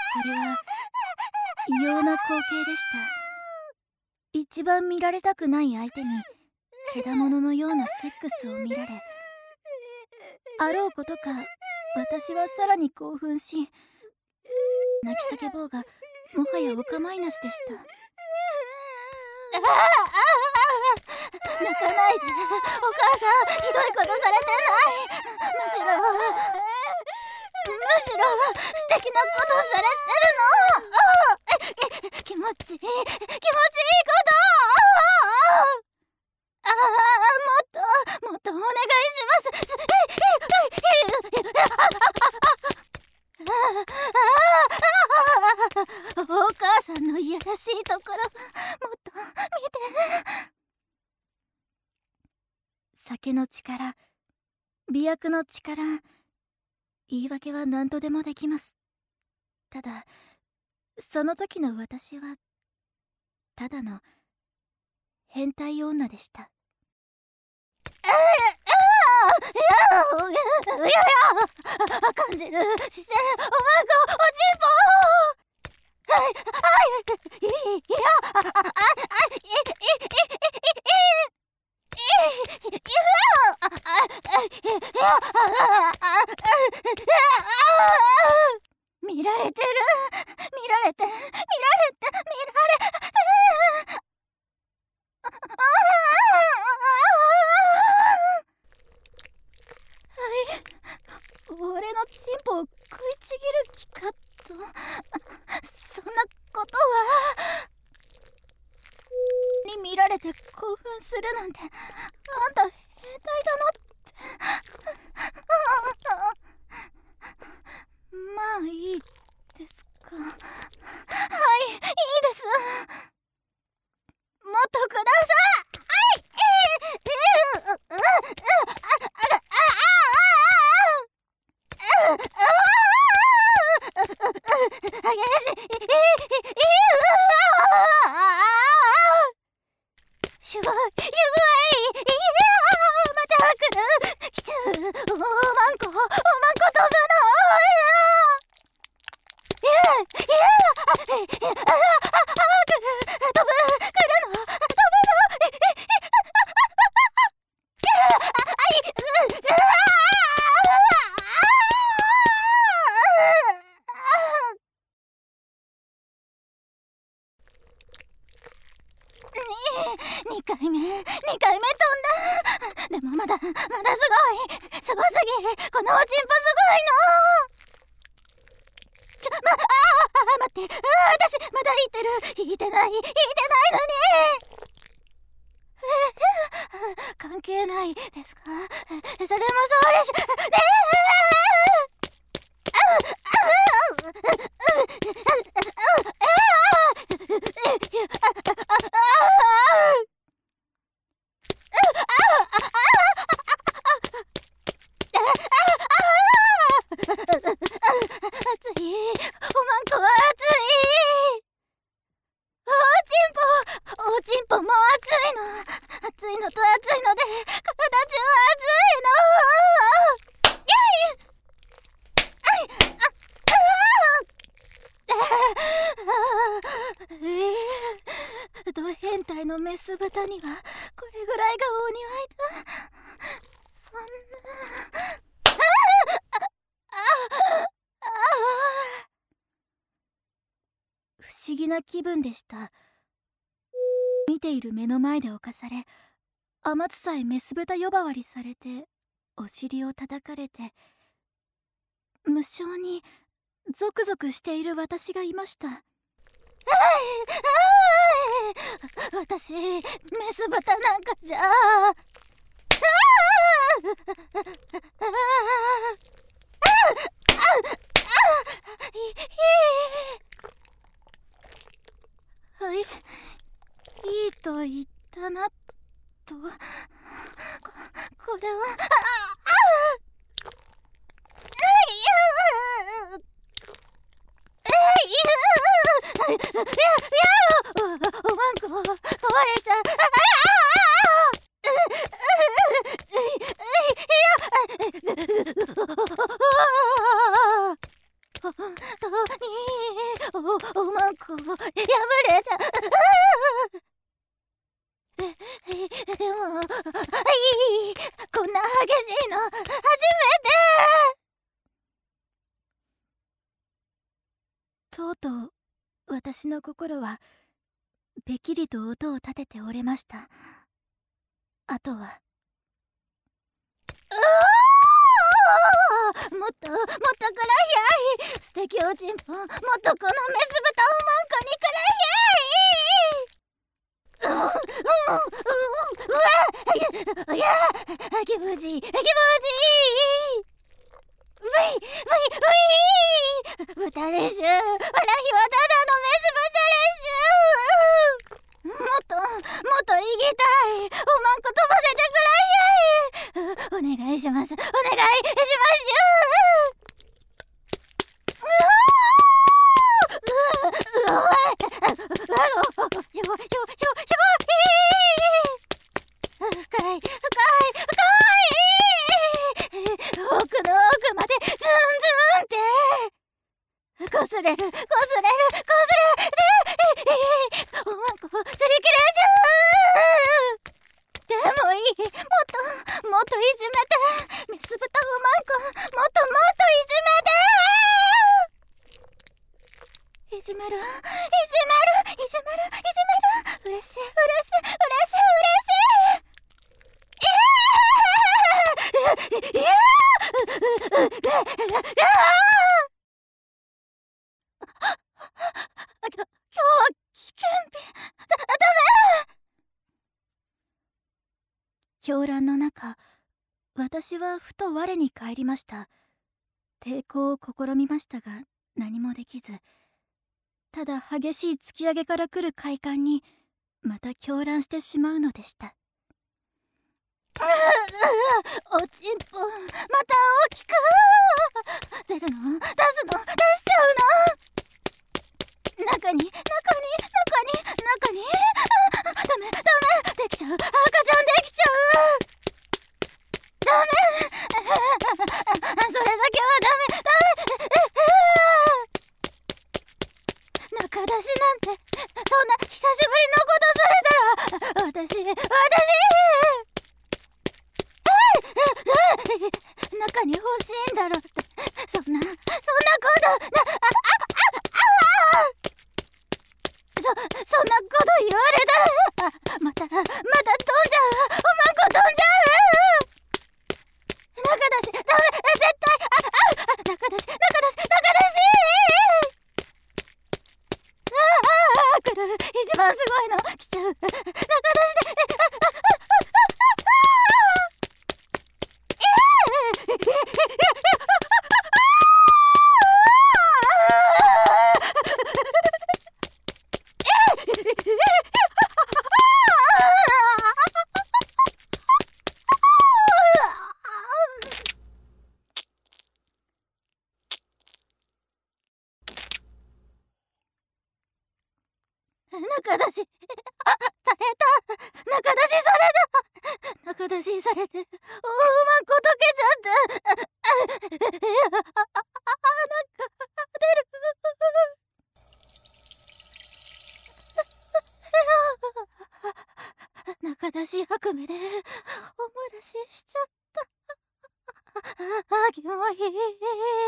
それは異様な光景でした。一番見られたくない相手に獣のようなセックスを見られ、あろうことか私はさらに興奮し、泣き叫ぼうがもはやお構いなしでした。泣かないで、お母さん、ひどいことされてない。むしろ素敵なことされてるの。気持ちいいこと。もっとお願いします。お母さんのいやらしいところ、もっと見て。酒の力、媚薬の力、言い訳は何とでもできます。ただその時の私はただの変態女でした。感じる視線、おまんこ、おちんぽ。見られてる、見られて。俺のチンポを食いちぎる気かと。そんなことは。に見られて興奮するなんて、あんた変態だなって。まあいいですか。はい、いいです。もっとください。すごい、また来る。きちゅう、おまんこ飛ぶの。2回目飛んだ。でもまだすごすぎ。このおちんぽすごいの。待って、私まだ引いてないのに。関係ないですか。それもそうでしょ。熱い、おまんこは熱い。おちんぽも熱いの。熱いのと熱いので体中熱いの。ド変態のメス豚にはこれぐらいがお似合いだ。そんな。不思議な気分でした。見ている目の前で侵され、天津さえメス豚呼ばわりされて、お尻を叩かれて、無性にゾクゾクしている私がいました。私メス豚なんかじゃ。はい、いいと言ったなと。これはおまんこ壊れちゃう。本当に私の心はべきりと音を立てて折れました。あとはもっとくらひゃい、素敵おちんぽ、もっとこのメス豚をマンコにくらひゃい。うわ、気持ちいい、気持ちいい。ブイブイブイ、豚でしゅ。わらひはただのメス豚でしゅ。もっと行きたい。おまんこ飛ばせてくらひゃい。お願いします、お願いします。奥の奥までズンズンってこすれる、おまんこ釣り切れちゃう。でもいい、もっといじめて、メス豚おまんこ、もっといじめる、嬉しい。今日は危険日。ダメ。狂乱の中、私はふと我に返りました。抵抗を試みましたが何もできず、ただ激しい突き上げから来る快感にまた狂乱してしまうのでした。おちんぽまた大きく出るの、出しちゃうの。中にダメ、できちゃう、赤ちゃんできちゃう。ダメ、それだけはダメ。中出しなんて、そんな久しぶりのことされたら私中に欲しいんだろって、そんなことそんなこと言われたらまた飛んじゃう。おまんこ飛んじゃう。中だしダメ、絶対。中だし来る、一番すごいの来ちゃう。中だしで中出しされて、おまんこ溶けちゃった。出る。中出し悪夢でお漏らししちゃった。キモい。